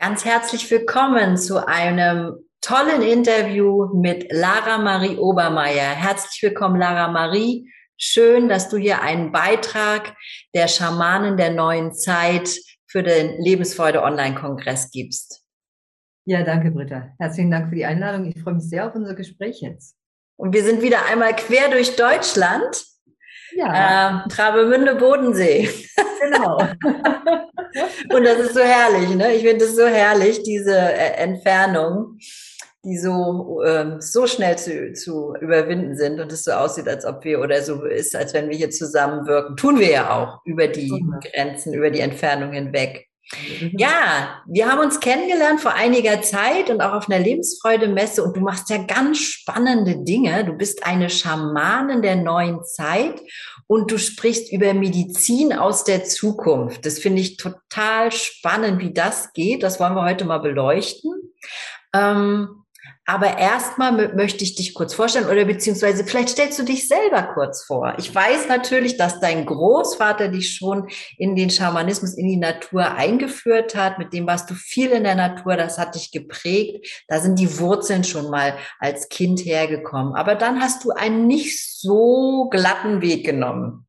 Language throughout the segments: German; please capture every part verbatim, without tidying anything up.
Ganz herzlich willkommen zu einem tollen Interview mit Lara Marie Obermeier. Herzlich willkommen, Lara Marie. Schön, dass du hier einen Beitrag der Schamanen der neuen Zeit für den Lebensfreude Online-Kongress gibst. Ja, danke, Britta. Herzlichen Dank für die Einladung. Ich freue mich sehr auf unser Gespräch jetzt. Und wir sind wieder einmal quer durch Deutschland. Ja, Äh, Travemünde, Bodensee. genau. Und das ist so herrlich, ne? Ich finde es so herrlich, diese äh, Entfernung, die so, ähm, so schnell zu, zu überwinden sind und es so aussieht, als ob wir oder so ist, als wenn wir hier zusammenwirken. Tun wir ja auch über die Grenzen, über die Entfernung hinweg. Ja, wir haben uns kennengelernt vor einiger Zeit und auch auf einer Lebensfreude-Messe und du machst ja ganz spannende Dinge. Du bist eine Schamanin der neuen Zeit und du sprichst über Medizin aus der Zukunft. Das finde ich total spannend, wie das geht. Das wollen wir heute mal beleuchten. Ähm, aber erstmal möchte ich dich kurz vorstellen oder beziehungsweise vielleicht stellst du dich selber kurz vor. Ich weiß natürlich, dass dein Großvater dich schon in den Schamanismus, in die Natur eingeführt hat. Mit dem warst du viel in der Natur, das hat dich geprägt. Da sind die Wurzeln schon mal als Kind hergekommen. Aber dann hast du einen nicht so glatten Weg genommen.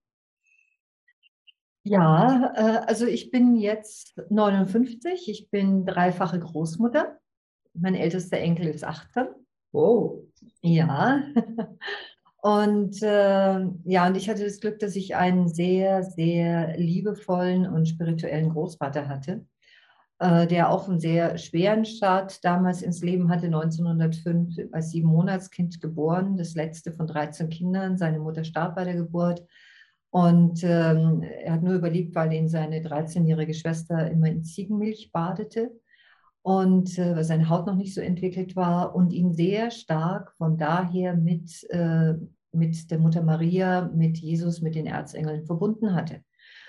Ja, äh, also ich bin jetzt neunundfünfzig. Ich bin dreifache Großmutter. Mein ältester Enkel ist achtzehn. Oh. Ja. Und äh, ja, und ich hatte das Glück, dass ich einen sehr, sehr liebevollen und spirituellen Großvater hatte, äh, der auch einen sehr schweren Start damals ins Leben hatte, neunzehnhundertfünf als sieben Monatskind geboren, das letzte von dreizehn Kindern. Seine Mutter starb bei der Geburt. Und ähm, er hat nur überlebt, weil ihn seine dreizehnjährige Schwester immer in Ziegenmilch badete und äh, weil seine Haut noch nicht so entwickelt war und ihn sehr stark von daher mit, äh, mit der Mutter Maria, mit Jesus, mit den Erzengeln verbunden hatte.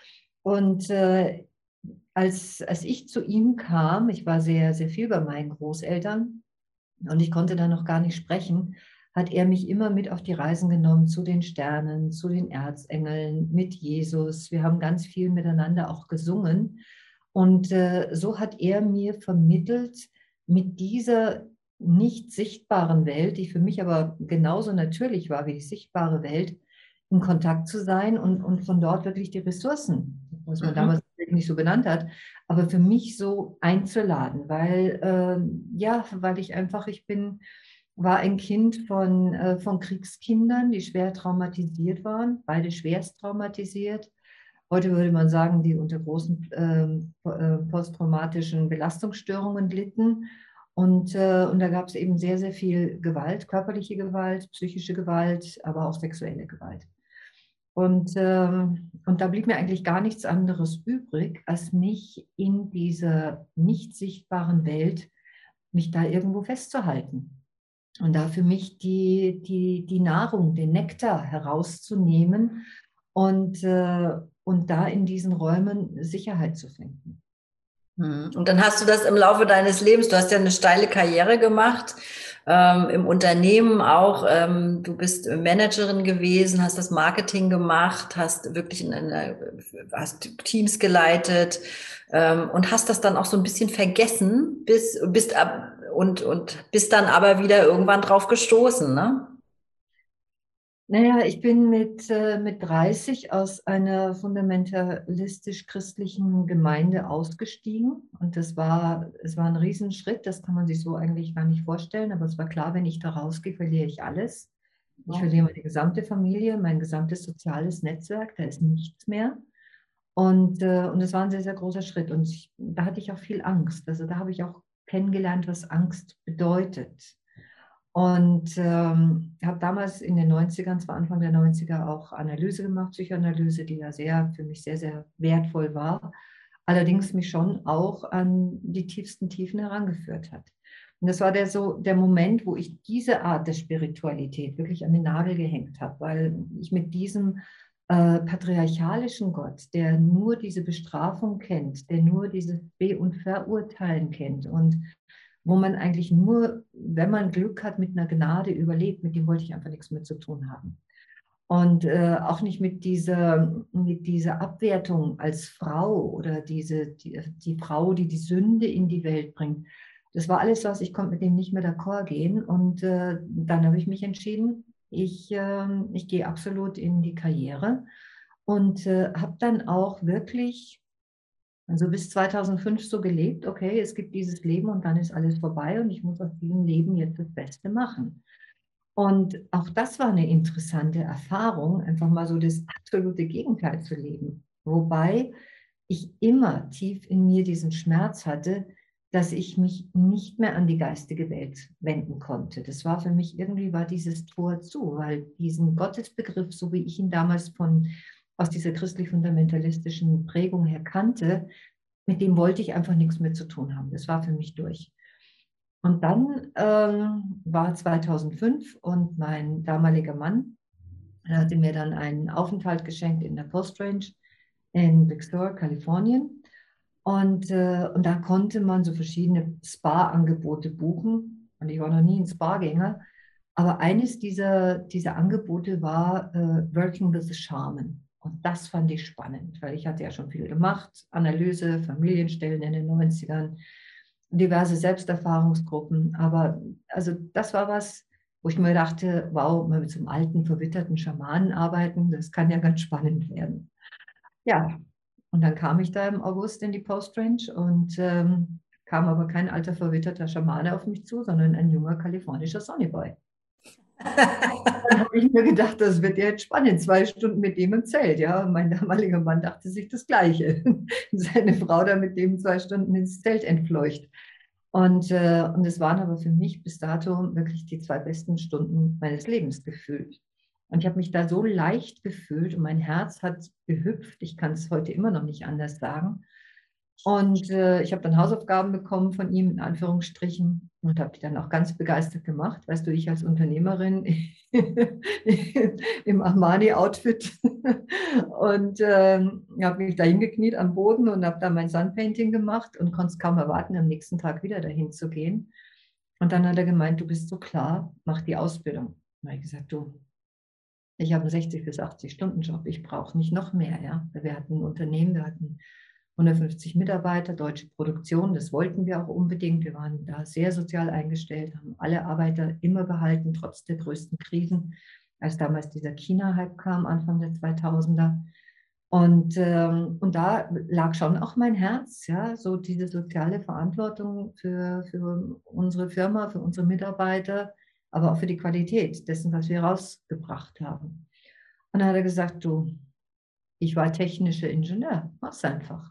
Und äh, als, als ich zu ihm kam, ich war sehr, sehr viel bei meinen Großeltern und ich konnte da noch gar nicht sprechen, hat er mich immer mit auf die Reisen genommen zu den Sternen, zu den Erzengeln, mit Jesus. Wir haben ganz viel miteinander auch gesungen. Und äh, so hat er mir vermittelt, mit dieser nicht sichtbaren Welt, die für mich aber genauso natürlich war wie die sichtbare Welt, in Kontakt zu sein und, und von dort wirklich die Ressourcen, was man Mhm. damals nicht so benannt hat, aber für mich so einzuladen, weil äh, ja, weil ich einfach, ich bin, war ein Kind von, äh, von Kriegskindern, die schwer traumatisiert waren, beide schwerst traumatisiert. Heute würde man sagen, die unter großen ähm, äh, posttraumatischen Belastungsstörungen litten. Und, äh, und da gab es eben sehr, sehr viel Gewalt, körperliche Gewalt, psychische Gewalt, aber auch sexuelle Gewalt. Und, ähm, und da blieb mir eigentlich gar nichts anderes übrig, als mich in dieser nicht sichtbaren Welt, mich da irgendwo festzuhalten. Und da für mich die, die, die Nahrung, den Nektar herauszunehmen und, äh, und da in diesen Räumen Sicherheit zu finden. Mhm. Und dann hast du das im Laufe deines Lebens, du hast ja eine steile Karriere gemacht, ähm, im Unternehmen auch. Ähm, du bist Managerin gewesen, hast das Marketing gemacht, hast wirklich in einer, hast Teams geleitet, ähm, und hast das dann auch so ein bisschen vergessen, bis, bist ab, und, und bist dann aber wieder irgendwann drauf gestoßen, ne? Naja, ich bin mit, äh, mit dreißig aus einer fundamentalistisch-christlichen Gemeinde ausgestiegen. Und das war, es war ein Riesenschritt, das kann man sich so eigentlich gar nicht vorstellen. Aber es war klar, wenn ich da rausgehe, verliere ich alles. Ich verliere meine gesamte Familie, mein gesamtes soziales Netzwerk, da ist nichts mehr. Und, äh, und es war ein sehr, sehr großer Schritt. Und ich, da hatte ich auch viel Angst. Also da habe ich auch kennengelernt, was Angst bedeutet. Und ähm, habe damals in den neunzigern, zwar Anfang der neunziger, auch Analyse gemacht, Psychoanalyse, die ja sehr, für mich sehr, sehr wertvoll war. Allerdings mich schon auch an die tiefsten Tiefen herangeführt hat. Und das war der, so, der Moment, wo ich diese Art der Spiritualität wirklich an den Nagel gehängt habe, weil ich mit diesem äh, patriarchalischen Gott, der nur diese Bestrafung kennt, der nur dieses Be- und Verurteilen kennt und wo man eigentlich nur, wenn man Glück hat, mit einer Gnade überlebt, mit dem wollte ich einfach nichts mehr zu tun haben. Und äh, auch nicht mit dieser, mit dieser Abwertung als Frau oder diese, die, die Frau, die die Sünde in die Welt bringt. Das war alles was, ich konnte mit dem nicht mehr d'accord gehen. Und äh, dann habe ich mich entschieden, ich, äh, ich gehe absolut in die Karriere und äh, habe dann auch wirklich, also bis zweitausendfünf so gelebt, okay, es gibt dieses Leben und dann ist alles vorbei und ich muss aus diesem Leben jetzt das Beste machen. Und auch das war eine interessante Erfahrung, einfach mal so das absolute Gegenteil zu leben. Wobei ich immer tief in mir diesen Schmerz hatte, dass ich mich nicht mehr an die geistige Welt wenden konnte. Das war für mich irgendwie, war dieses Tor zu, weil diesen Gottesbegriff, so wie ich ihn damals von, aus dieser christlich-fundamentalistischen Prägung her kannte, mit dem wollte ich einfach nichts mehr zu tun haben. Das war für mich durch. Und dann ähm, war zweitausendfünf und mein damaliger Mann hatte mir dann einen Aufenthalt geschenkt in der Post Range in Big Sur, Kalifornien. Und, äh, und da konnte man so verschiedene Spa-Angebote buchen. Und ich war noch nie ein Spa-Gänger. Aber eines dieser, dieser Angebote war äh, Working with the Shaman. Und das fand ich spannend, weil ich hatte ja schon viel gemacht. Analyse, Familienstellen in den neunzigern, diverse Selbsterfahrungsgruppen. Aber also das war was, wo ich mir dachte, wow, mal mit so einem alten, verwitterten Schamanen arbeiten, das kann ja ganz spannend werden. Ja, und dann kam ich da im August in die Post Range und ähm, kam aber kein alter, verwitterter Schamane auf mich zu, sondern ein junger kalifornischer Sonnyboy. Dann habe ich mir gedacht, das wird ja jetzt spannend, zwei Stunden mit dem im Zelt. Ja, und mein damaliger Mann dachte sich das Gleiche. Seine Frau da mit dem zwei Stunden ins Zelt entfleucht. Und, äh, und es waren aber für mich bis dato wirklich die zwei besten Stunden meines Lebens gefühlt. Und ich habe mich da so leicht gefühlt und mein Herz hat gehüpft. Ich kann es heute immer noch nicht anders sagen. Und äh, ich habe dann Hausaufgaben bekommen von ihm, in Anführungsstrichen, und habe die dann auch ganz begeistert gemacht. Weißt du, ich als Unternehmerin im Armani-Outfit und ähm, habe mich da hingekniet am Boden und habe da mein Sunpainting gemacht und konnte es kaum erwarten, am nächsten Tag wieder dahin zu gehen. Und dann hat er gemeint, du bist so klar, mach die Ausbildung. Da habe ich gesagt, du, ich habe einen sechzig bis achtzig Stunden Job, ich brauche nicht noch mehr. Ja? Wir hatten ein Unternehmen, wir hatten hundertfünfzig Mitarbeiter, deutsche Produktion, das wollten wir auch unbedingt. Wir waren da sehr sozial eingestellt, haben alle Arbeiter immer behalten, trotz der größten Krisen, als damals dieser China-Hype kam, Anfang der zweitausender. Und, ähm, und da lag schon auch mein Herz, ja, so diese soziale Verantwortung für, für unsere Firma, für unsere Mitarbeiter, aber auch für die Qualität dessen, was wir rausgebracht haben. Und dann hat er gesagt, du, ich war technischer Ingenieur, mach's einfach.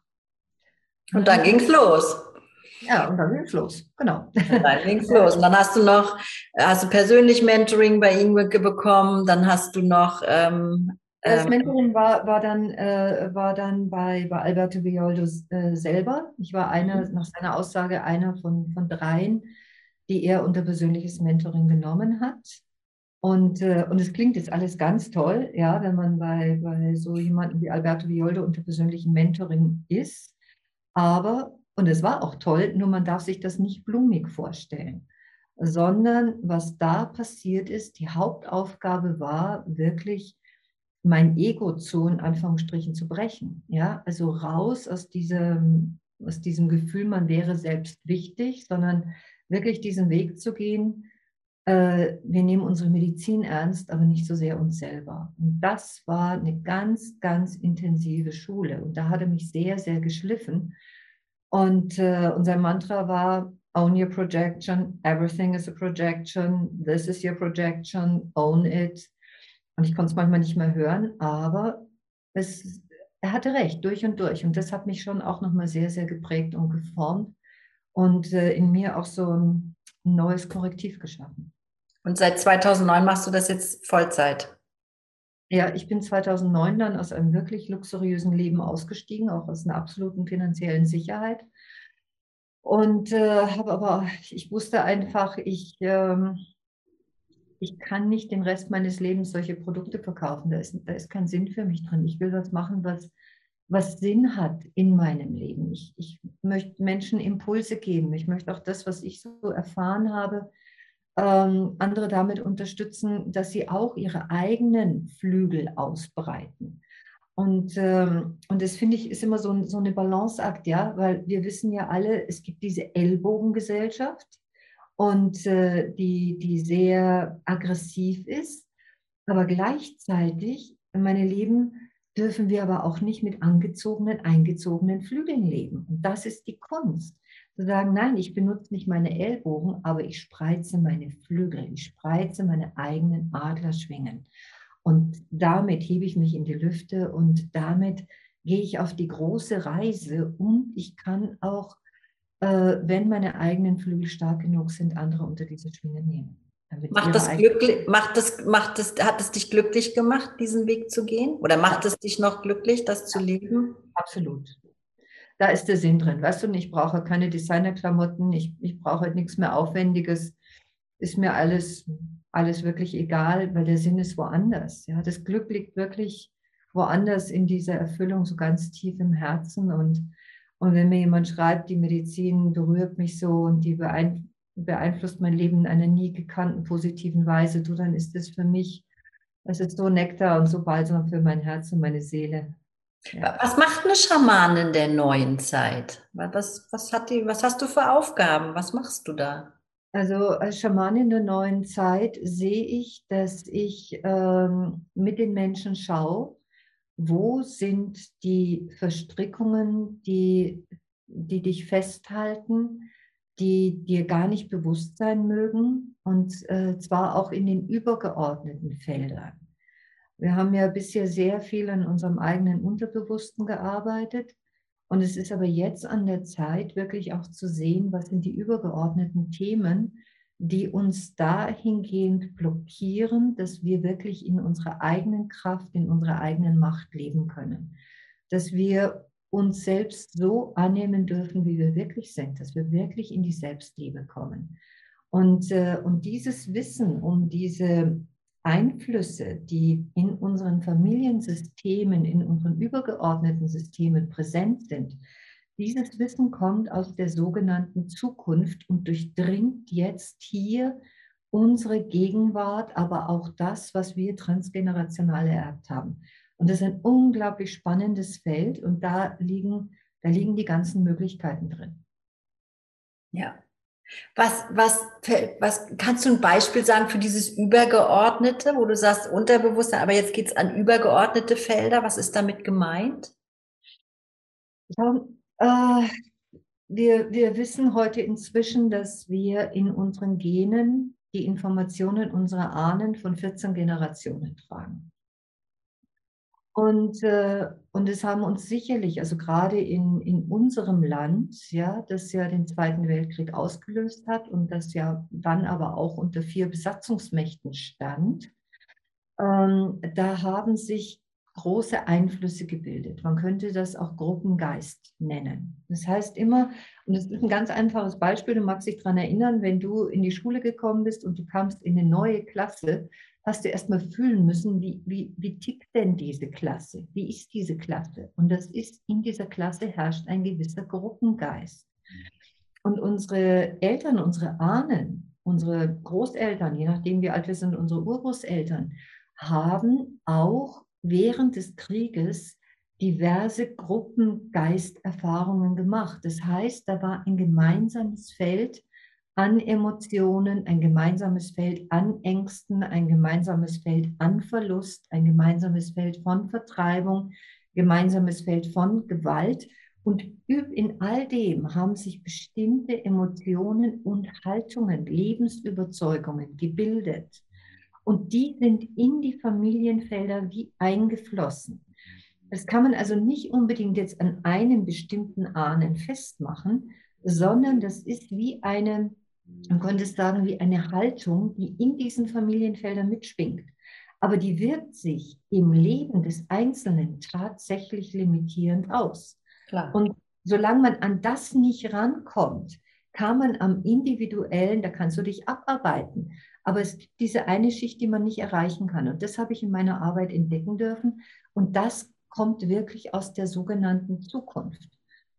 Und dann ging es los. Ja, und dann ging es los, genau. Und dann ging es los. Und dann hast du noch, hast du persönlich Mentoring bei ihm bekommen, dann hast du noch ähm, Das ähm, Mentoring war, war dann, äh, war dann bei, bei Alberto Villoldo äh, selber. Ich war einer, nach seiner Aussage, einer von, von dreien, die er unter persönliches Mentoring genommen hat. Und, äh, und es klingt jetzt alles ganz toll, ja, wenn man bei, bei so jemandem wie Alberto Villoldo unter persönlichem Mentoring ist. Aber, und es war auch toll, nur man darf sich das nicht blumig vorstellen, sondern was da passiert ist, die Hauptaufgabe war wirklich, mein Ego zu, in Anführungsstrichen, zu brechen. Ja, also raus aus diesem, aus diesem Gefühl, man wäre selbst wichtig, sondern wirklich diesen Weg zu gehen, äh, wir nehmen unsere Medizin ernst, aber nicht so sehr uns selber. Und das war eine ganz, ganz intensive Schule. Und da hat er mich sehr, sehr geschliffen. Und äh, unser Mantra war, own your projection, everything is a projection, this is your projection, own it. Und ich konnte es manchmal nicht mehr hören, aber es, er hatte recht, durch und durch. Und das hat mich schon auch nochmal sehr, sehr geprägt und geformt und äh, in mir auch so ein neues Korrektiv geschaffen. Und seit zweitausendneun machst du das jetzt Vollzeit? Ja, ich bin zweitausendneun dann aus einem wirklich luxuriösen Leben ausgestiegen, auch aus einer absoluten finanziellen Sicherheit. Und äh, habe aber, ich wusste einfach, ich, ähm, ich kann nicht den Rest meines Lebens solche Produkte verkaufen. Da ist, da ist kein Sinn für mich drin. Ich will was machen, was, was Sinn hat in meinem Leben. Ich, ich möchte Menschen Impulse geben. Ich möchte auch das, was ich so erfahren habe, ähm, andere damit unterstützen, dass sie auch ihre eigenen Flügel ausbreiten. Und, ähm, und das finde ich ist immer so, ein, so eine Balanceakt, ja, weil wir wissen ja alle, es gibt diese Ellbogengesellschaft und äh, die, die sehr aggressiv ist, aber gleichzeitig, meine Lieben, dürfen wir aber auch nicht mit angezogenen, eingezogenen Flügeln leben. Und das ist die Kunst. Zu sagen, nein, ich benutze nicht meine Ellbogen, aber ich spreize meine Flügel, ich spreize meine eigenen Adlerschwingen. Und damit hebe ich mich in die Lüfte und damit gehe ich auf die große Reise und ich kann auch, äh, wenn meine eigenen Flügel stark genug sind, andere unter diese Schwingen nehmen. Damit Macht ihre das eigenen glücklich, macht das, macht das, hat es dich glücklich gemacht, diesen Weg zu gehen? Oder macht es dich noch glücklich, das zu leben? Absolut. Da ist der Sinn drin. Weißt du, und ich brauche keine Designerklamotten, ich, ich brauche halt nichts mehr Aufwendiges. Ist mir alles, alles wirklich egal, weil der Sinn ist woanders. Ja, das Glück liegt wirklich woanders in dieser Erfüllung, so ganz tief im Herzen. Und, und wenn mir jemand schreibt, die Medizin berührt mich so und die beeinflusst mein Leben in einer nie gekannten positiven Weise, du, dann ist das für mich, das ist so Nektar und so balsam für mein Herz und meine Seele. Ja. Was macht eine Schamanin der neuen Zeit? Was, was hat die, was hast du für Aufgaben? Was machst du da? Also als Schamanin der neuen Zeit sehe ich, dass ich ähm, mit den Menschen schaue, wo sind die Verstrickungen, die, die dich festhalten, die dir gar nicht bewusst sein mögen, und äh, zwar auch in den übergeordneten Feldern. Wir haben ja bisher sehr viel an unserem eigenen Unterbewussten gearbeitet. Und es ist aber jetzt an der Zeit, wirklich auch zu sehen, was sind die übergeordneten Themen, die uns dahingehend blockieren, dass wir wirklich in unserer eigenen Kraft, in unserer eigenen Macht leben können. Dass wir uns selbst so annehmen dürfen, wie wir wirklich sind, dass wir wirklich in die Selbstliebe kommen. Und, äh, und dieses Wissen um diese Einflüsse, die in unseren Familiensystemen, in unseren übergeordneten Systemen präsent sind, dieses Wissen kommt aus der sogenannten Zukunft und durchdringt jetzt hier unsere Gegenwart, aber auch das, was wir transgenerational ererbt haben. Und das ist ein unglaublich spannendes Feld und da liegen, da liegen die ganzen Möglichkeiten drin. Ja. Was, was, was kannst du ein Beispiel sagen für dieses Übergeordnete, wo du sagst Unterbewusstsein, aber jetzt geht es an übergeordnete Felder. Was ist damit gemeint? Ja, äh, wir, wir wissen heute inzwischen, dass wir in unseren Genen die Informationen unserer Ahnen von vierzehn Generationen tragen. Und, äh, und es haben uns sicherlich, also gerade in, in unserem Land, ja, das ja den Zweiten Weltkrieg ausgelöst hat und das ja dann aber auch unter vier Besatzungsmächten stand, ähm, da haben sich große Einflüsse gebildet. Man könnte das auch Gruppengeist nennen. Das heißt immer, und das ist ein ganz einfaches Beispiel, du magst dich daran erinnern, wenn du in die Schule gekommen bist und du kamst in eine neue Klasse, hast du erstmal fühlen müssen, wie, wie, wie tickt denn diese Klasse? Wie ist diese Klasse? Und das ist, in dieser Klasse herrscht ein gewisser Gruppengeist. Und unsere Eltern, unsere Ahnen, unsere Großeltern, je nachdem wie alt wir sind, unsere Urgroßeltern, haben auch während des Krieges diverse Gruppengeisterfahrungen gemacht. Das heißt, da war ein gemeinsames Feld an Emotionen, ein gemeinsames Feld an Ängsten, ein gemeinsames Feld an Verlust, ein gemeinsames Feld von Vertreibung, gemeinsames Feld von Gewalt. Und in all dem haben sich bestimmte Emotionen und Haltungen, Lebensüberzeugungen gebildet. Und die sind in die Familienfelder wie eingeflossen. Das kann man also nicht unbedingt jetzt an einem bestimmten Ahnen festmachen, sondern das ist wie eine, man könnte sagen, wie eine Haltung, die in diesen Familienfeldern mitschwingt. Aber die wirkt sich im Leben des Einzelnen tatsächlich limitierend aus. Klar. Und solange man an das nicht rankommt, kann man am Individuellen, da kannst du dich abarbeiten. Aber es gibt diese eine Schicht, die man nicht erreichen kann. Und das habe ich in meiner Arbeit entdecken dürfen. Und das kommt wirklich aus der sogenannten Zukunft.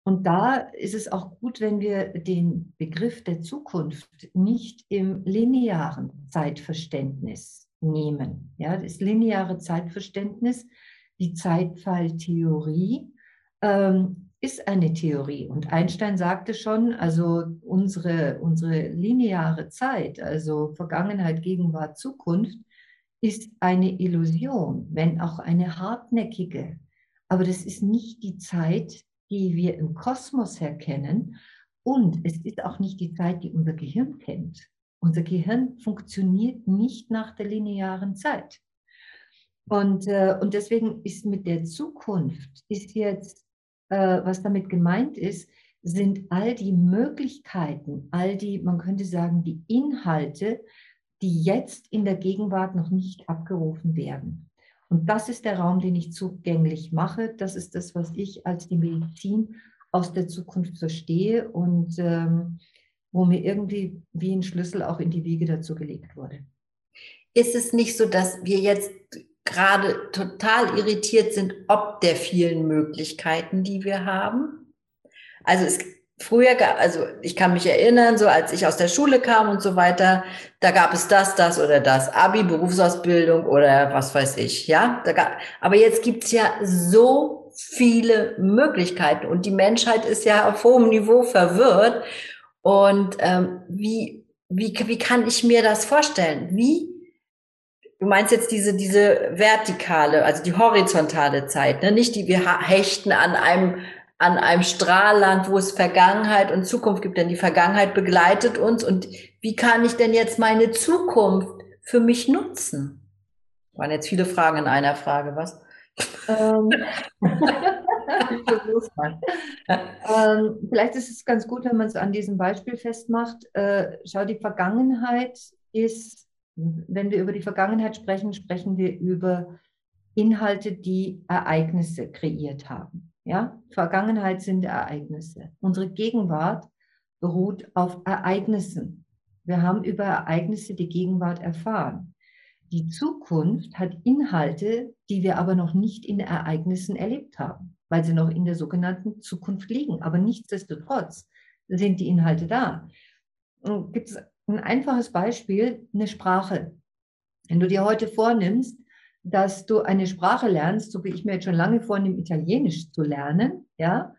Und da ist es auch gut, wenn wir den Begriff der Zukunft nicht im linearen Zeitverständnis nehmen. Ja, das lineare Zeitverständnis, die Zeitpfeiltheorie, ähm, ist eine Theorie. Und Einstein sagte schon, also unsere, unsere lineare Zeit, also Vergangenheit, Gegenwart, Zukunft, ist eine Illusion, wenn auch eine hartnäckige. Aber das ist nicht die Zeit, die wir im Kosmos herkennen. Und es ist auch nicht die Zeit, die unser Gehirn kennt. Unser Gehirn funktioniert nicht nach der linearen Zeit. Und, äh, und deswegen ist mit der Zukunft, ist jetzt, äh, was damit gemeint ist, sind all die Möglichkeiten, all die, man könnte sagen, die Inhalte, die jetzt in der Gegenwart noch nicht abgerufen werden. Und das ist der Raum, den ich zugänglich mache. Das ist das, was ich als die Medizin aus der Zukunft verstehe und ähm, wo mir irgendwie wie ein Schlüssel auch in die Wiege dazu gelegt wurde. Ist es nicht so, dass wir jetzt gerade total irritiert sind, ob der vielen Möglichkeiten, die wir haben? Also es früher gab, also ich kann mich erinnern, so als ich aus der Schule kam und so weiter, da gab es das, das oder das, Abi, Berufsausbildung oder was weiß ich, ja. Da gab, aber jetzt gibt's ja so viele Möglichkeiten und die Menschheit ist ja auf hohem Niveau verwirrt. Und ähm, wie, wie, wie kann ich mir das vorstellen? Wie Du meinst jetzt diese, diese vertikale, also die horizontale Zeit, ne? Nicht die wir hechten an einem, an einem Strahlland, wo es Vergangenheit und Zukunft gibt, denn die Vergangenheit begleitet uns. Und wie kann ich denn jetzt meine Zukunft für mich nutzen? Das waren jetzt viele Fragen in einer Frage, was? Ähm, ich versuch's mal. Ähm, vielleicht ist es ganz gut, wenn man es an diesem Beispiel festmacht. Äh, schau, die Vergangenheit ist, wenn wir über die Vergangenheit sprechen, sprechen wir über Inhalte, die Ereignisse kreiert haben. Ja? Vergangenheit sind Ereignisse. Unsere Gegenwart beruht auf Ereignissen. Wir haben über Ereignisse die Gegenwart erfahren. Die Zukunft hat Inhalte, die wir aber noch nicht in Ereignissen erlebt haben, weil sie noch in der sogenannten Zukunft liegen. Aber nichtsdestotrotz sind die Inhalte da. Und gibt es ein einfaches Beispiel, eine Sprache. Wenn du dir heute vornimmst, dass du eine Sprache lernst, so wie ich mir jetzt schon lange vornehme, Italienisch zu lernen, ja,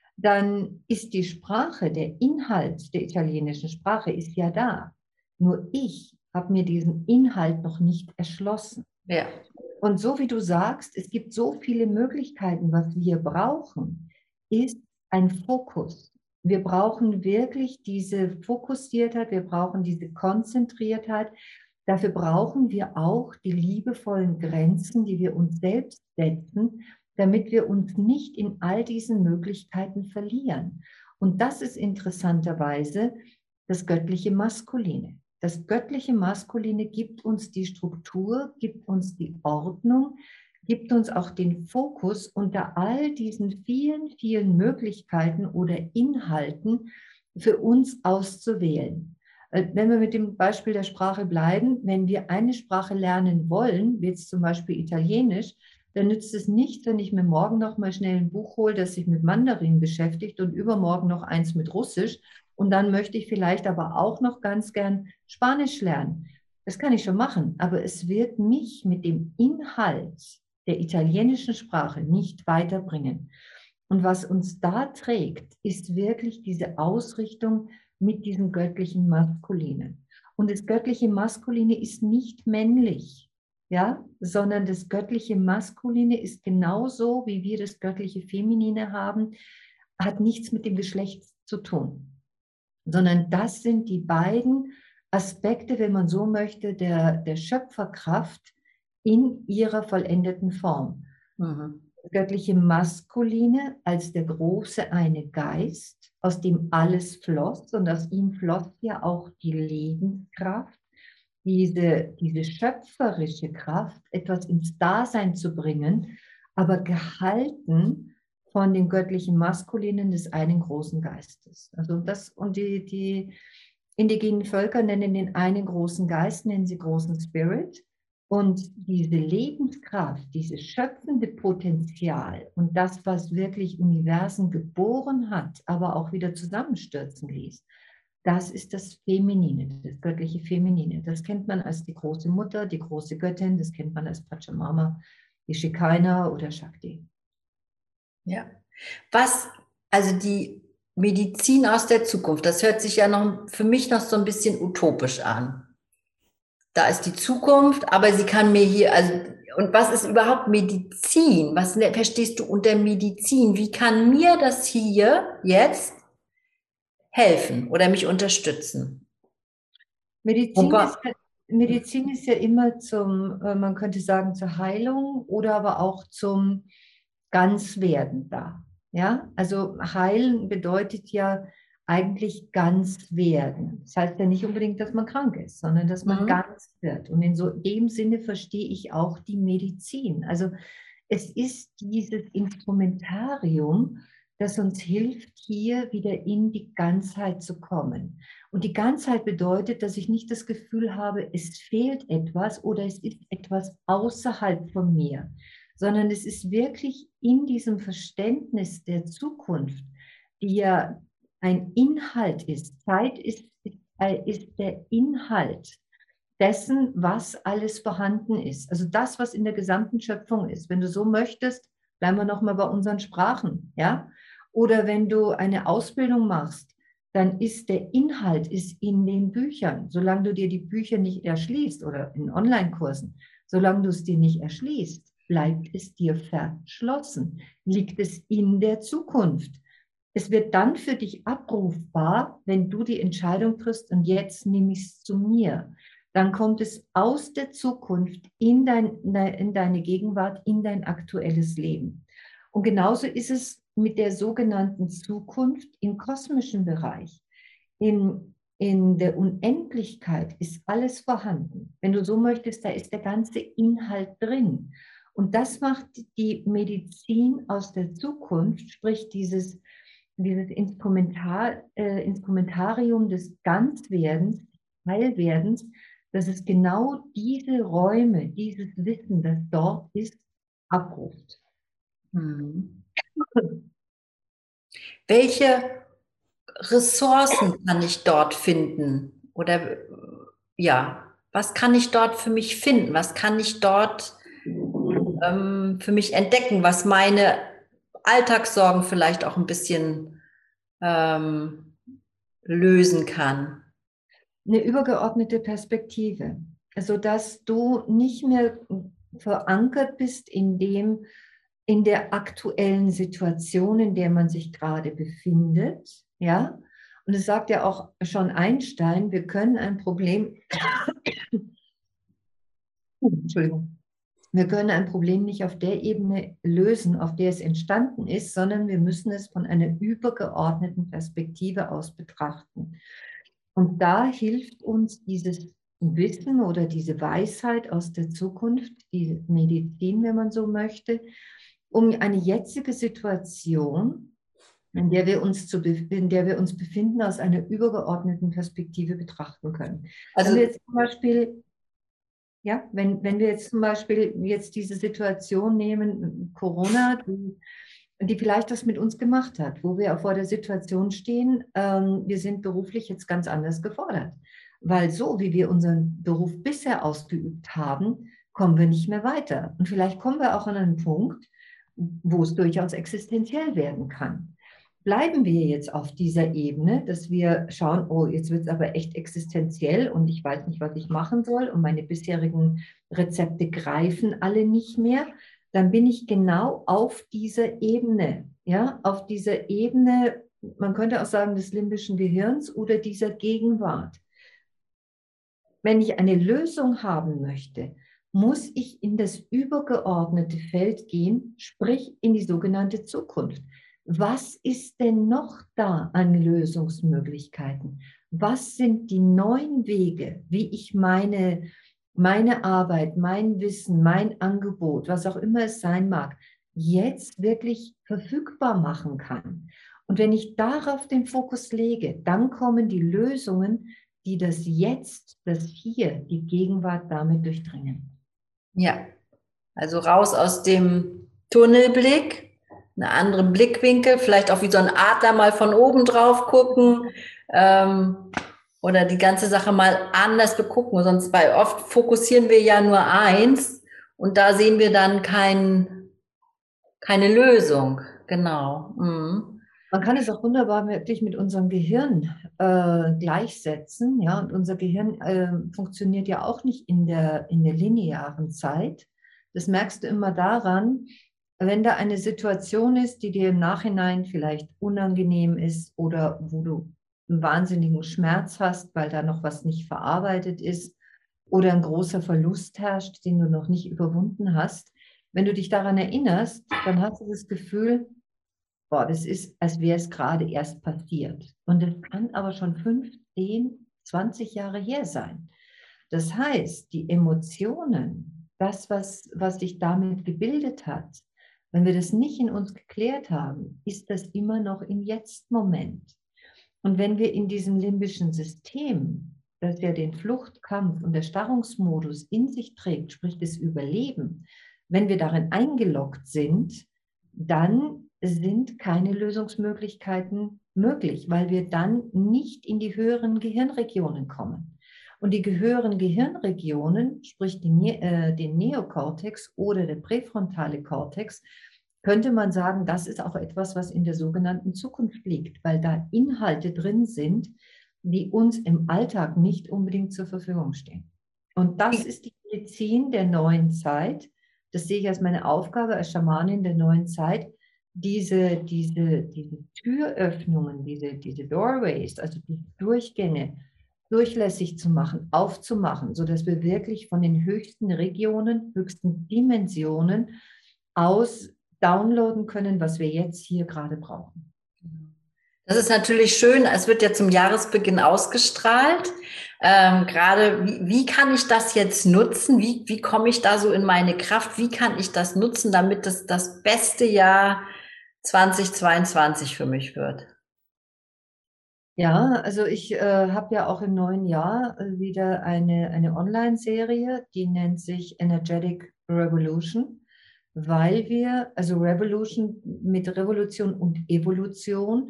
dann ist die Sprache, der Inhalt der italienischen Sprache ist ja da. Nur ich habe mir diesen Inhalt noch nicht erschlossen. Ja. Und so wie du sagst, es gibt so viele Möglichkeiten, was wir brauchen, ist ein Fokus. Wir brauchen wirklich diese Fokussiertheit, wir brauchen diese Konzentriertheit. Dafür brauchen wir auch die liebevollen Grenzen, die wir uns selbst setzen, damit wir uns nicht in all diesen Möglichkeiten verlieren. Und das ist interessanterweise das göttliche Maskuline. Das göttliche Maskuline gibt uns die Struktur, gibt uns die Ordnung, gibt uns auch den Fokus unter all diesen vielen, vielen Möglichkeiten oder Inhalten für uns auszuwählen. Wenn wir mit dem Beispiel der Sprache bleiben, wenn wir eine Sprache lernen wollen, wie jetzt zum Beispiel Italienisch, dann nützt es nicht, wenn ich mir morgen noch mal schnell ein Buch hole, das sich mit Mandarin beschäftigt und übermorgen noch eins mit Russisch. Und dann möchte ich vielleicht aber auch noch ganz gern Spanisch lernen. Das kann ich schon machen, aber es wird mich mit dem Inhalt der italienischen Sprache nicht weiterbringen. Und was uns da trägt, ist wirklich diese Ausrichtung mit diesem göttlichen Maskulinen. Und das göttliche Maskuline ist nicht männlich, ja, sondern das göttliche Maskuline ist genauso, wie wir das göttliche Feminine haben, hat nichts mit dem Geschlecht zu tun, sondern das sind die beiden Aspekte, wenn man so möchte, der, der Schöpferkraft in ihrer vollendeten Form. Mhm. Das göttliche Maskuline als der große eine Geist, aus dem alles floss, und aus ihm floss ja auch die Lebenskraft, diese, diese schöpferische Kraft, etwas ins Dasein zu bringen, aber gehalten von dem göttlichen Maskulinen des einen großen Geistes. Also das, und die, die indigenen Völker nennen den einen großen Geist, nennen sie großen Spirit. Und diese Lebenskraft, dieses schöpfende Potenzial und das, was wirklich Universen geboren hat, aber auch wieder zusammenstürzen ließ, das ist das Feminine, das göttliche Feminine. Das kennt man als die große Mutter, die große Göttin, das kennt man als Pachamama, die Shekinah oder Shakti. Ja. Was, also die Medizin aus der Zukunft, das hört sich ja noch für mich noch so ein bisschen utopisch an. Da ist die Zukunft, aber sie kann mir hier, also, und was ist überhaupt Medizin? Was ne- verstehst du unter Medizin? Wie kann mir das hier jetzt helfen oder mich unterstützen? Medizin Wobei, ist, ja- Medizin ist ja immer zum, äh, man könnte sagen, zur Heilung oder aber auch zum Ganzwerden da. Ja, also heilen bedeutet ja eigentlich ganz werden. Das heißt ja nicht unbedingt, dass man krank ist, sondern dass man mhm. ganz wird. Und in so dem Sinne verstehe ich auch die Medizin. Also es ist dieses Instrumentarium, das uns hilft, hier wieder in die Ganzheit zu kommen. Und die Ganzheit bedeutet, dass ich nicht das Gefühl habe, es fehlt etwas oder es ist etwas außerhalb von mir, sondern es ist wirklich in diesem Verständnis der Zukunft, die ja ein Inhalt ist. Zeit ist, ist, ist der Inhalt dessen, was alles vorhanden ist. Also das, was in der gesamten Schöpfung ist. Wenn du so möchtest, bleiben wir nochmal bei unseren Sprachen, ja? Oder wenn du eine Ausbildung machst, dann ist der Inhalt ist in den Büchern. Solange du dir die Bücher nicht erschließt oder in Online-Kursen, solange du es dir nicht erschließt, bleibt es dir verschlossen. Liegt es in der Zukunft. Es wird dann für dich abrufbar, wenn du die Entscheidung triffst und jetzt nehme ich es zu mir. Dann kommt es aus der Zukunft in, dein, in deine Gegenwart, in dein aktuelles Leben. Und genauso ist es mit der sogenannten Zukunft im kosmischen Bereich. In, in der Unendlichkeit ist alles vorhanden. Wenn du so möchtest, da ist der ganze Inhalt drin. Und das macht die Medizin aus der Zukunft, sprich dieses, dieses Instrumentar, äh, Instrumentarium des Ganzwerdens, Heilwerdens, dass es genau diese Räume, dieses Wissen, das dort ist, abruft. Mhm. Welche Ressourcen kann ich dort finden? Oder ja, was kann ich dort für mich finden? Was kann ich dort ähm, für mich entdecken, was meine Alltagssorgen vielleicht auch ein bisschen ähm, lösen kann? Eine übergeordnete Perspektive, sodass du nicht mehr verankert bist in dem, in der aktuellen Situation, in der man sich gerade befindet, ja. Und es sagt ja auch schon Einstein, wir können ein Problem, Entschuldigung, wir können ein Problem nicht auf der Ebene lösen, auf der es entstanden ist, sondern wir müssen es von einer übergeordneten Perspektive aus betrachten. Und da hilft uns dieses Wissen oder diese Weisheit aus der Zukunft, die Medizin, wenn man so möchte, um eine jetzige Situation, in der wir uns, zu, in der wir uns befinden, aus einer übergeordneten Perspektive betrachten können. Wenn wir Also, jetzt zum Beispiel, ja, wenn, wenn wir jetzt zum Beispiel jetzt diese Situation nehmen, Corona, die, die vielleicht das mit uns gemacht hat, wo wir vor der Situation stehen, ähm, wir sind beruflich jetzt ganz anders gefordert. Weil so, wie wir unseren Beruf bisher ausgeübt haben, kommen wir nicht mehr weiter. Und vielleicht kommen wir auch an einen Punkt, wo es durchaus existenziell werden kann. Bleiben wir jetzt auf dieser Ebene, dass wir schauen, oh, jetzt wird es aber echt existenziell und ich weiß nicht, was ich machen soll und meine bisherigen Rezepte greifen alle nicht mehr, dann bin ich genau auf dieser Ebene, ja, auf dieser Ebene, man könnte auch sagen, des limbischen Gehirns oder dieser Gegenwart. Wenn ich eine Lösung haben möchte, muss ich in das übergeordnete Feld gehen, sprich in die sogenannte Zukunft. Was ist denn noch da an Lösungsmöglichkeiten? Was sind die neuen Wege, wie ich meine, meine Arbeit, mein Wissen, mein Angebot, was auch immer es sein mag, jetzt wirklich verfügbar machen kann? Und wenn ich darauf den Fokus lege, dann kommen die Lösungen, die das Jetzt, das Hier, die Gegenwart damit durchdringen. Ja, also raus aus dem Tunnelblick, einen anderen Blickwinkel, vielleicht auch wie so ein Adler mal von oben drauf gucken, ähm, oder die ganze Sache mal anders begucken. Sonst, weil oft fokussieren wir ja nur eins und da sehen wir dann kein, keine Lösung. Genau. Mhm. Man kann es auch wunderbar wirklich mit unserem Gehirn äh, gleichsetzen. Ja? Und unser Gehirn äh, funktioniert ja auch nicht in der, in der linearen Zeit. Das merkst du immer daran, wenn da eine Situation ist, die dir im Nachhinein vielleicht unangenehm ist oder wo du einen wahnsinnigen Schmerz hast, weil da noch was nicht verarbeitet ist oder ein großer Verlust herrscht, den du noch nicht überwunden hast. Wenn du dich daran erinnerst, dann hast du das Gefühl, boah, das ist, als wäre es gerade erst passiert. Und das kann aber schon fünf, zehn, zwanzig Jahre her sein. Das heißt, die Emotionen, das, was, was sich damit gebildet hat, wenn wir das nicht in uns geklärt haben, ist das immer noch im Jetzt-Moment. Und wenn wir in diesem limbischen System, das ja den Fluchtkampf und Erstarrungsmodus in sich trägt, sprich das Überleben, wenn wir darin eingeloggt sind, dann sind keine Lösungsmöglichkeiten möglich, weil wir dann nicht in die höheren Gehirnregionen kommen. Und die höheren Gehirnregionen, sprich die, äh, den Neokortex oder der präfrontale Kortex, könnte man sagen, das ist auch etwas, was in der sogenannten Zukunft liegt, weil da Inhalte drin sind, die uns im Alltag nicht unbedingt zur Verfügung stehen. Und das ist die Medizin der neuen Zeit. Das sehe ich als meine Aufgabe als Schamanin der neuen Zeit, diese, diese, diese Türöffnungen, diese, diese Doorways, also die Durchgänge, durchlässig zu machen, aufzumachen, sodass wir wirklich von den höchsten Regionen, höchsten Dimensionen aus downloaden können, was wir jetzt hier gerade brauchen. Das ist natürlich schön. Es wird ja zum Jahresbeginn ausgestrahlt. Ähm, gerade, wie, wie kann ich das jetzt nutzen? Wie, wie komme ich da so in meine Kraft? Wie kann ich das nutzen, damit das das beste Jahr zweitausendzweiundzwanzig für mich wird? Ja, also ich äh, habe ja auch im neuen Jahr äh, wieder eine, eine Online-Serie, die nennt sich Energetic Revolution, weil wir, also Revolution mit Revolution und Evolution,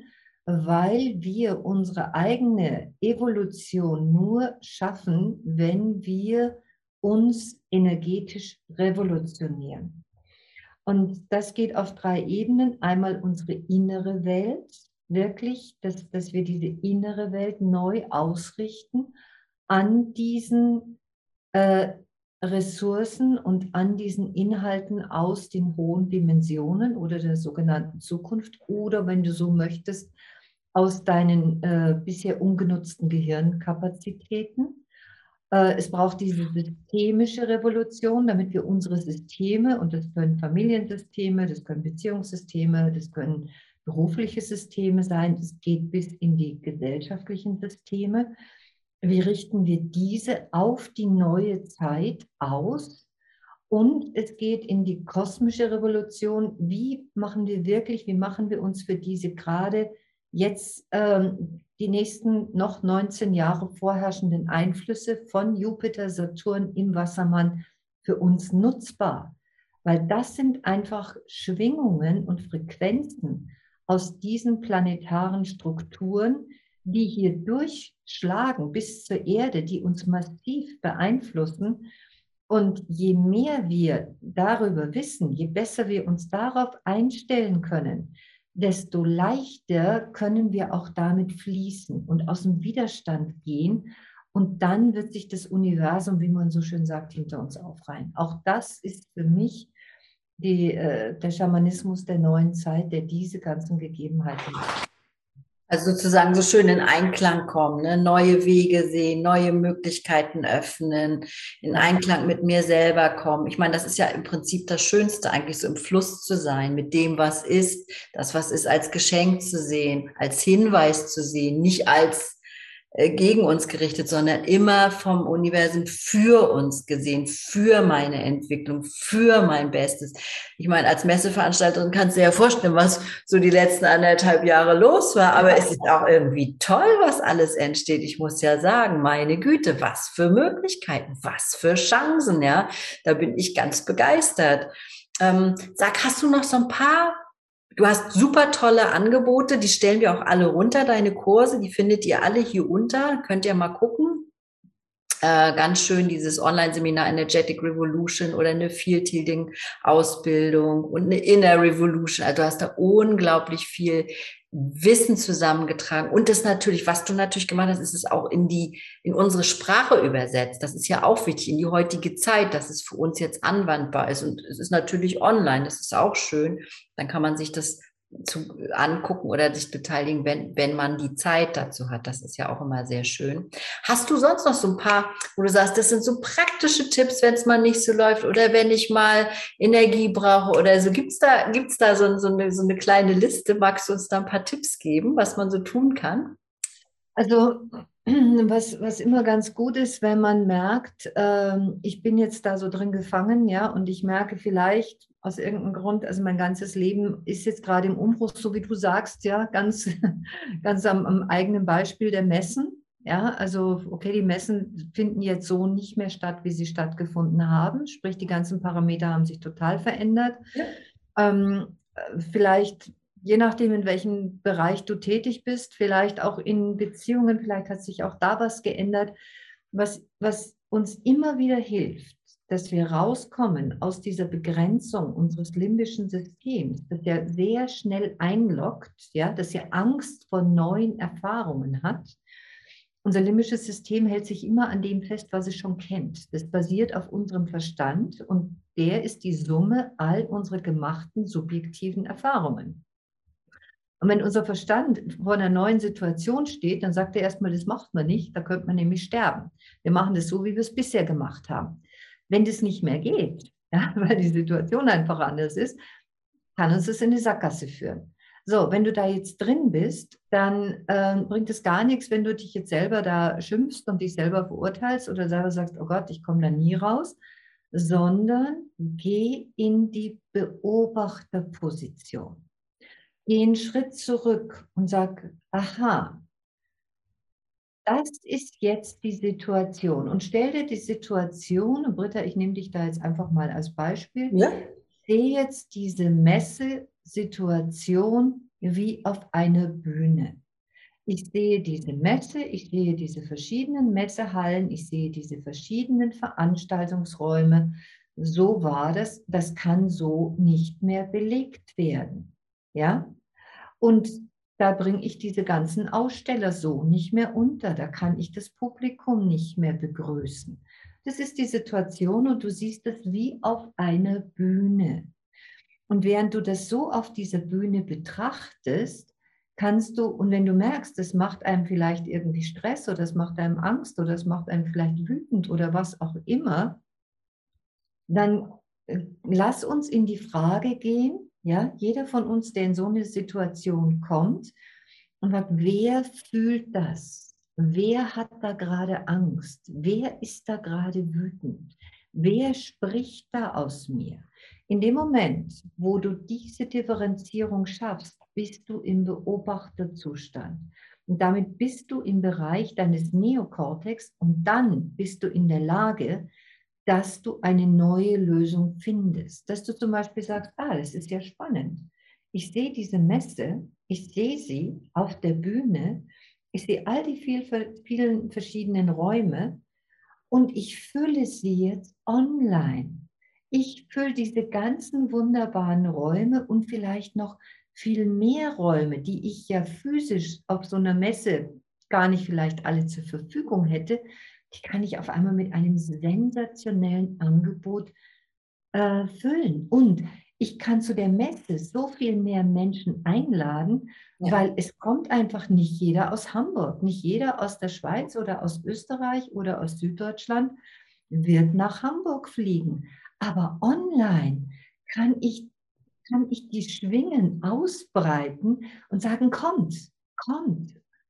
weil wir unsere eigene Evolution nur schaffen, wenn wir uns energetisch revolutionieren. Und das geht auf drei Ebenen. Einmal unsere innere Welt, wirklich, dass, dass wir diese innere Welt neu ausrichten an diesen äh, Ressourcen und an diesen Inhalten aus den hohen Dimensionen oder der sogenannten Zukunft oder, wenn du so möchtest, aus deinen äh, bisher ungenutzten Gehirnkapazitäten. Äh, es braucht diese systemische Revolution, damit wir unsere Systeme, und das können Familiensysteme, das können Beziehungssysteme, das können berufliche Systeme sein, es geht bis in die gesellschaftlichen Systeme. Wie richten wir diese auf die neue Zeit aus? Und es geht in die kosmische Revolution. Wie machen wir wirklich, wie machen wir uns für diese gerade jetzt ähm, die nächsten noch neunzehn Jahre vorherrschenden Einflüsse von Jupiter, Saturn im Wassermann für uns nutzbar? Weil das sind einfach Schwingungen und Frequenzen aus diesen planetaren Strukturen, die hier durchschlagen bis zur Erde, die uns massiv beeinflussen. Und je mehr wir darüber wissen, je besser wir uns darauf einstellen können, desto leichter können wir auch damit fließen und aus dem Widerstand gehen. Und dann wird sich das Universum, wie man so schön sagt, hinter uns aufreihen. Auch das ist für mich die, äh, der Schamanismus der neuen Zeit, der diese ganzen Gegebenheiten hat. Also sozusagen so schön in Einklang kommen, ne? Neue Wege sehen, neue Möglichkeiten öffnen, in Einklang mit mir selber kommen. Ich meine, das ist ja im Prinzip das Schönste, eigentlich so im Fluss zu sein, mit dem, was ist, das, was ist, als Geschenk zu sehen, als Hinweis zu sehen, nicht als gegen uns gerichtet, sondern immer vom Universum für uns gesehen, für meine Entwicklung, für mein Bestes. Ich meine, als Messeveranstalterin kannst du dir ja vorstellen, was so die letzten anderthalb Jahre los war, aber es ist auch irgendwie toll, was alles entsteht. Ich muss ja sagen, meine Güte, was für Möglichkeiten, was für Chancen, ja. Da bin ich ganz begeistert. Ähm, sag, hast du noch so ein paar. Du hast super tolle Angebote, die stellen wir auch alle runter, deine Kurse, die findet ihr alle hier unter, könnt ihr mal gucken. Äh, ganz schön dieses Online-Seminar Energetic Revolution oder eine Field-Healing-Ausbildung und eine Inner Revolution. Also du hast da unglaublich viel Wissen zusammengetragen. Und das natürlich, was du natürlich gemacht hast, ist es auch in die, in unsere Sprache übersetzt. Das ist ja auch wichtig, in die heutige Zeit, dass es für uns jetzt anwendbar ist. Und es ist natürlich online, das ist auch schön. Dann kann man sich das zu angucken oder sich beteiligen, wenn, wenn man die Zeit dazu hat. Das ist ja auch immer sehr schön. Hast du sonst noch so ein paar, wo du sagst, das sind so praktische Tipps, wenn es mal nicht so läuft oder wenn ich mal Energie brauche oder so? Gibt es da, gibt's da so, so, eine, so eine kleine Liste? Magst du uns da ein paar Tipps geben, was man so tun kann? Also was, was immer ganz gut ist, wenn man merkt, ähm, ich bin jetzt da so drin gefangen, ja, und ich merke vielleicht aus irgendeinem Grund, also mein ganzes Leben ist jetzt gerade im Umbruch, so wie du sagst, ja, ganz, ganz am, am eigenen Beispiel der Messen. Ja, also okay, die Messen finden jetzt so nicht mehr statt, wie sie stattgefunden haben. Sprich, die ganzen Parameter haben sich total verändert. Ja. Ähm, vielleicht je nachdem, in welchem Bereich du tätig bist, vielleicht auch in Beziehungen, vielleicht hat sich auch da was geändert, was, was uns immer wieder hilft, dass wir rauskommen aus dieser Begrenzung unseres limbischen Systems, das ja sehr schnell einloggt, ja, das ja Angst vor neuen Erfahrungen hat. Unser limbisches System hält sich immer an dem fest, was es schon kennt. Das basiert auf unserem Verstand und der ist die Summe all unserer gemachten subjektiven Erfahrungen. Und wenn unser Verstand vor einer neuen Situation steht, dann sagt er erstmal, das macht man nicht, da könnte man nämlich sterben. Wir machen das so, wie wir es bisher gemacht haben. Wenn das nicht mehr geht, ja, weil die Situation einfach anders ist, kann uns das in die Sackgasse führen. So, wenn du da jetzt drin bist, dann äh, bringt es gar nichts, wenn du dich jetzt selber da schimpfst und dich selber verurteilst oder selber sagst, oh Gott, ich komme da nie raus, sondern geh in die Beobachterposition. Geh einen Schritt zurück und sag, aha, das ist jetzt die Situation. Und stell dir die Situation, und Britta, ich nehme dich da jetzt einfach mal als Beispiel, Ja. ich sehe jetzt diese Messesituation wie auf einer Bühne. Ich sehe diese Messe, ich sehe diese verschiedenen Messehallen, ich sehe diese verschiedenen Veranstaltungsräume. So war das, das kann so nicht mehr belegt werden. Ja? Und da bringe ich diese ganzen Aussteller so nicht mehr unter. Da kann ich das Publikum nicht mehr begrüßen. Das ist die Situation und du siehst das wie auf einer Bühne. Und während du das so auf dieser Bühne betrachtest, kannst du, und wenn du merkst, das macht einem vielleicht irgendwie Stress oder das macht einem Angst oder das macht einem vielleicht wütend oder was auch immer, dann äh, lass uns in die Frage gehen, ja, jeder von uns, der in so eine Situation kommt und sagt, wer fühlt das? Wer hat da gerade Angst? Wer ist da gerade wütend? Wer spricht da aus mir? In dem Moment, wo du diese Differenzierung schaffst, bist du im Beobachterzustand. Und damit bist du im Bereich deines Neokortex und dann bist du in der Lage, dass du eine neue Lösung findest. Dass du zum Beispiel sagst, ah, das ist ja spannend. Ich sehe diese Messe, ich sehe sie auf der Bühne, ich sehe all die viel, vielen verschiedenen Räume und ich fülle sie jetzt online. Ich fülle diese ganzen wunderbaren Räume und vielleicht noch viel mehr Räume, die ich ja physisch auf so einer Messe gar nicht vielleicht alle zur Verfügung hätte, die kann ich auf einmal mit einem sensationellen Angebot äh, füllen. Und ich kann zu der Messe so viel mehr Menschen einladen, Ja. weil es kommt einfach nicht jeder aus Hamburg, nicht jeder aus der Schweiz oder aus Österreich oder aus Süddeutschland wird nach Hamburg fliegen. Aber online kann ich, kann ich die Schwingen ausbreiten und sagen, kommt, kommt.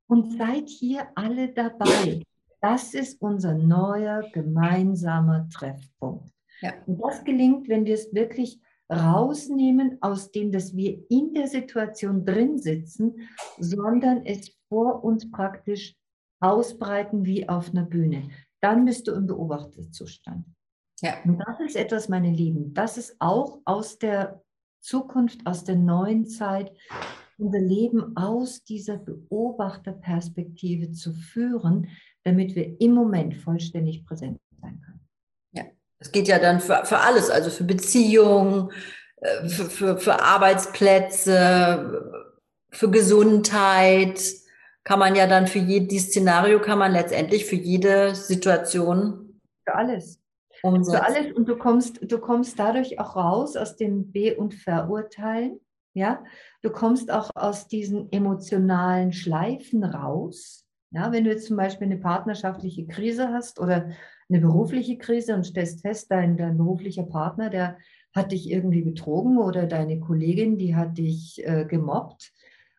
und seid hier alle dabei. Das ist unser neuer gemeinsamer Treffpunkt. Ja. Und das gelingt, wenn wir es wirklich rausnehmen aus dem, dass wir in der Situation drin sitzen, sondern es vor uns praktisch ausbreiten wie auf einer Bühne. Dann bist du im Beobachterzustand. Ja. Und das ist etwas, meine Lieben, das ist auch aus der Zukunft, aus der neuen Zeit, unser Leben aus dieser Beobachterperspektive zu führen, damit wir im Moment vollständig präsent sein können. Ja, es geht ja dann für, für alles, also für Beziehungen, für, für, für Arbeitsplätze, für Gesundheit, kann man ja dann für jedes Szenario, kann man letztendlich für jede Situation Für alles. umsetzen. Für alles, und du kommst, du kommst dadurch auch raus aus dem Be- und Verurteilen. Ja? Du kommst auch aus diesen emotionalen Schleifen raus. Ja? Wenn du jetzt zum Beispiel eine partnerschaftliche Krise hast oder eine berufliche Krise und stellst fest, dein, dein beruflicher Partner, der hat dich irgendwie betrogen, oder deine Kollegin, die hat dich äh, gemobbt.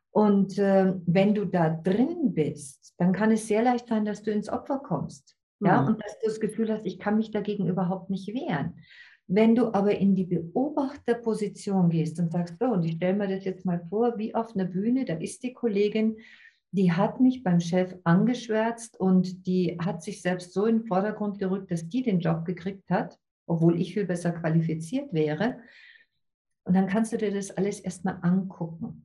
Und äh, wenn du da drin bist, dann kann es sehr leicht sein, dass du ins Opfer kommst. Ja, Mhm. und dass du das Gefühl hast, ich kann mich dagegen überhaupt nicht wehren. Wenn du aber in die Beobachterposition gehst und sagst, so, und ich stelle mir das jetzt mal vor, wie auf einer Bühne, da ist die Kollegin, die hat mich beim Chef angeschwärzt und die hat sich selbst so in den Vordergrund gerückt, dass die den Job gekriegt hat, obwohl ich viel besser qualifiziert wäre. Und dann kannst du dir das alles erstmal angucken.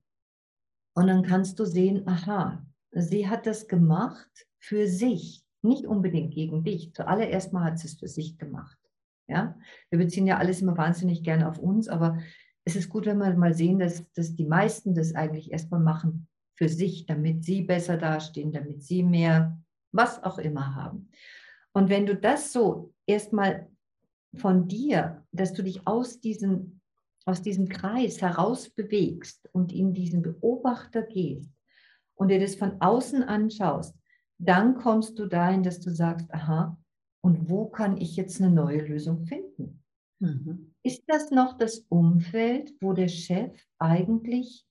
Und dann kannst du sehen, aha, sie hat das gemacht für sich, nicht unbedingt gegen dich. Zuallererst mal hat sie es für sich gemacht. Ja? Wir beziehen ja alles immer wahnsinnig gerne auf uns, aber es ist gut, wenn wir mal sehen, dass, dass die meisten das eigentlich erstmal machen für sich, damit sie besser dastehen, damit sie mehr, was auch immer haben. Und wenn du das so erstmal von dir, dass du dich aus diesem, aus diesem Kreis heraus bewegst und in diesen Beobachter gehst und dir das von außen anschaust, dann kommst du dahin, dass du sagst, aha, und wo kann ich jetzt eine neue Lösung finden? Mhm. Ist das noch das Umfeld, wo der Chef eigentlich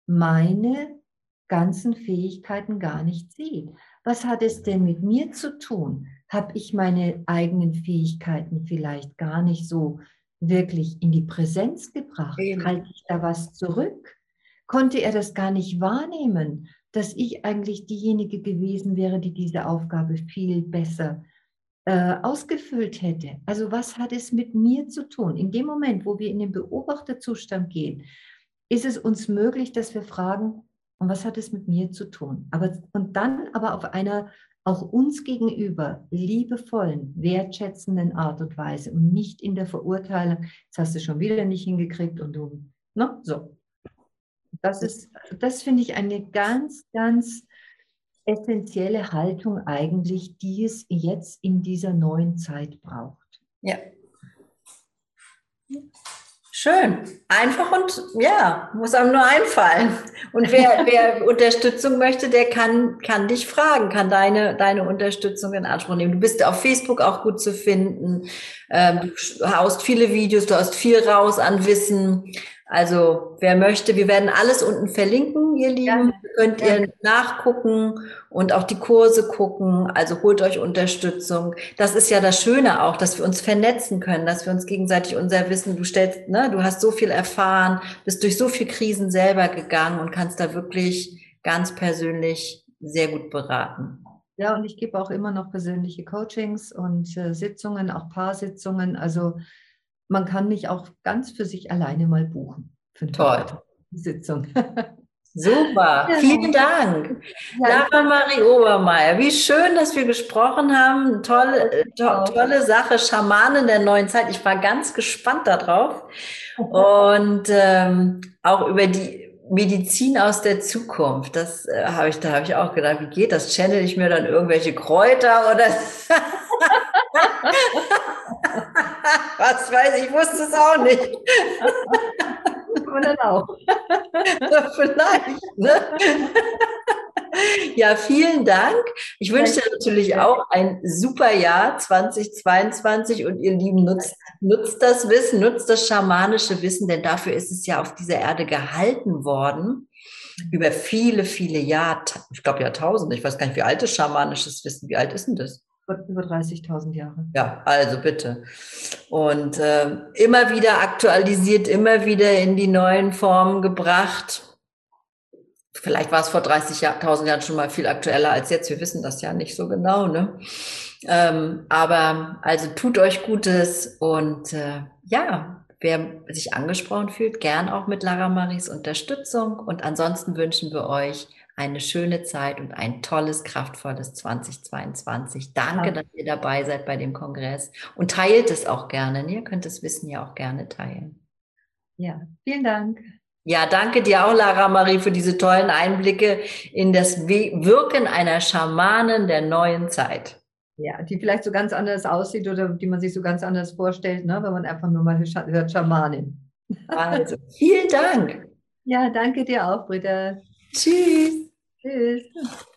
meine ganzen Fähigkeiten gar nicht sieht? Was hat es denn mit mir zu tun? Habe ich meine eigenen Fähigkeiten vielleicht gar nicht so wirklich in die Präsenz gebracht? Eben. Halte ich da was zurück? Konnte er das gar nicht wahrnehmen, dass ich eigentlich diejenige gewesen wäre, die diese Aufgabe viel besser äh, ausgefüllt hätte? Also was hat es mit mir zu tun? In dem Moment, wo wir in den Beobachterzustand gehen, ist es uns möglich, dass wir fragen, und was hat es mit mir zu tun? Aber, und dann aber auf einer auch uns gegenüber liebevollen, wertschätzenden Art und Weise und nicht in der Verurteilung, jetzt hast du schon wieder nicht hingekriegt und du, ne, so. Das ist, das finde ich eine ganz, ganz essentielle Haltung eigentlich, die es jetzt in dieser neuen Zeit braucht. Ja. Schön. Einfach und ja, muss einem nur einfallen. Und wer, wer Unterstützung möchte, der kann, kann dich fragen, kann deine, deine Unterstützung in Anspruch nehmen. Du bist auf Facebook auch gut zu finden. Ähm, du haust viele Videos, du hast viel raus an Wissen. Also wer möchte, wir werden alles unten verlinken, ihr Lieben. Gerne. Könnt ihr Gerne. nachgucken und auch die Kurse gucken. Also holt euch Unterstützung. Das ist ja das Schöne auch, dass wir uns vernetzen können, dass wir uns gegenseitig unser Wissen, du stellst, ne, du hast so viel erfahren, bist durch so viele Krisen selber gegangen und kannst da wirklich ganz persönlich sehr gut beraten. Ja, und ich gebe auch immer noch persönliche Coachings und äh, Sitzungen, auch Paarsitzungen. Also man kann mich auch ganz für sich alleine mal buchen für eine Toll. Beratungssitzung. Super, Ja. vielen Dank. Ja, Lara Marie Obermeier, wie schön, dass wir gesprochen haben. Tolle, to tolle Sache, Schamanen der neuen Zeit. Ich war ganz gespannt darauf. Und ähm, auch über die Medizin aus der Zukunft. Das äh, habe ich, da habe ich auch gedacht, wie geht das? Channel ich mir dann irgendwelche Kräuter oder was weiß ich, wusste es auch nicht. Und dann auch. Vielleicht, ne? Ja, vielen Dank. Ich wünsche dir natürlich Ja, auch ein super Jahr zweitausendzweiundzwanzig und ihr Lieben, nutzt, nutzt das Wissen, nutzt das schamanische Wissen, denn dafür ist es ja auf dieser Erde gehalten worden. Über viele, viele Jahre, ich glaube Jahrtausende, ich weiß gar nicht, wie alt ist schamanisches Wissen, wie alt ist denn das? über dreißigtausend Jahre. Ja, also bitte. Und äh, immer wieder aktualisiert, immer wieder in die neuen Formen gebracht. Vielleicht war es vor dreißigtausend Jahren schon mal viel aktueller als jetzt. Wir wissen das ja nicht so genau, ne? Ähm, aber also tut euch Gutes und äh, ja, wer sich angesprochen fühlt, gern auch mit Lara Maries Unterstützung. Und ansonsten wünschen wir euch eine schöne Zeit und ein tolles, kraftvolles zweitausendzweiundzwanzig. Danke, Ja, dass ihr dabei seid bei dem Kongress und teilt es auch gerne. Ne? Ihr könnt das Wissen ja auch gerne teilen. ja, vielen Dank. Ja, danke dir auch, Lara Marie, für diese tollen Einblicke in das Wirken einer Schamanin der neuen Zeit. Ja, die vielleicht so ganz anders aussieht oder die man sich so ganz anders vorstellt, ne, wenn man einfach nur mal hört Schamanin. Also, vielen Dank. Ja, danke dir auch, Britta. Tschüss. Tschüss.